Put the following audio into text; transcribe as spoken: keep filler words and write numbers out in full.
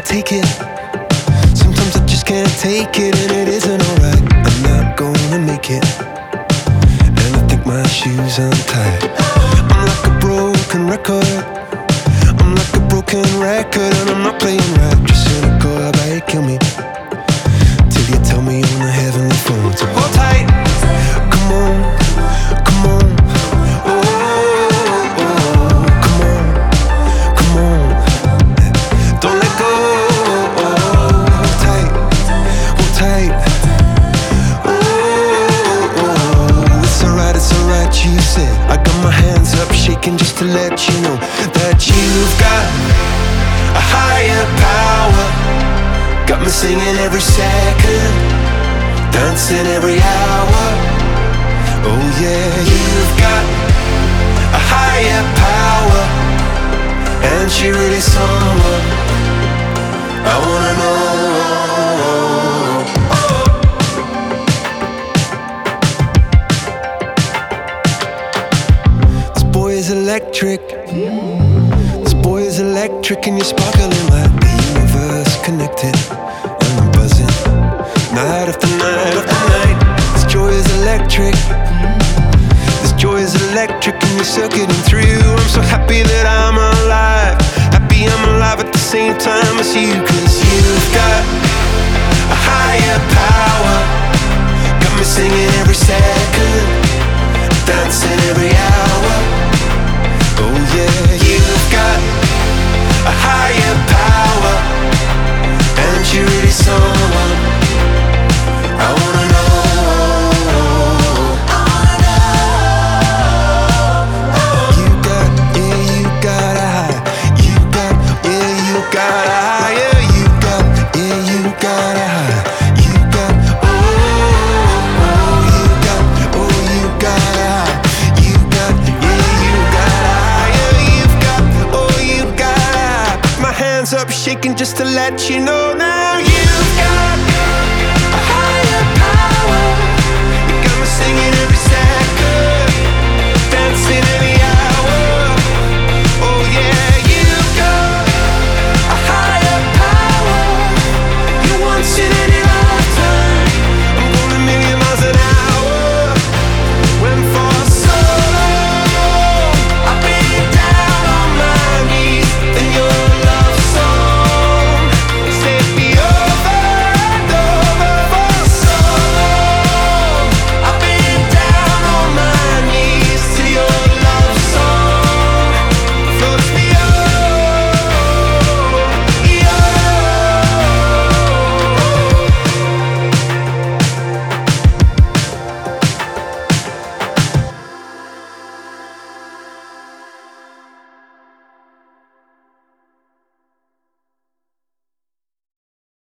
can't take it. Sometimes I just can't take it, and it isn't alright. I'm not gonna make it, and I think my shoes untied. I'm like a broken record. I'm like a broken record, and I'm not playing right. Just cynical, I bet it kill me till you tell me on the heavenly phone to hold tight. Come on, come on. Oh, oh, oh, come on, come on. Don't let go. Oh, hold tight, hold tight. Oh, oh, it's alright, it's alright, you said. I got my hands up shaking just to let you know that you've got a higher power. Got me singing every second, dancing every hour. Oh yeah, you've got a higher power, and she really someone I wanna know. This boy is electric. This boy is electric, and you're sparkling like the universe connected. And I'm buzzing night after night after night. This joy is electric. This joy is electric, and you're circuiting through. I'm so happy that I'm alive. Happy I'm alive at the same time as you. Cause you've got a higher power. Got me singing every second, dancing every hour. Oh yeah, you've got a higher power, and you're really someone I wanna know. I wanna know. You got, yeah, you got a high. You got, yeah, you got a higher. You got, yeah, you got a high. You got, oh, oh, you got, oh, you got a high. You got, yeah, you got a higher. You've got, oh, you got a high. My hands up shaking just to let you know now.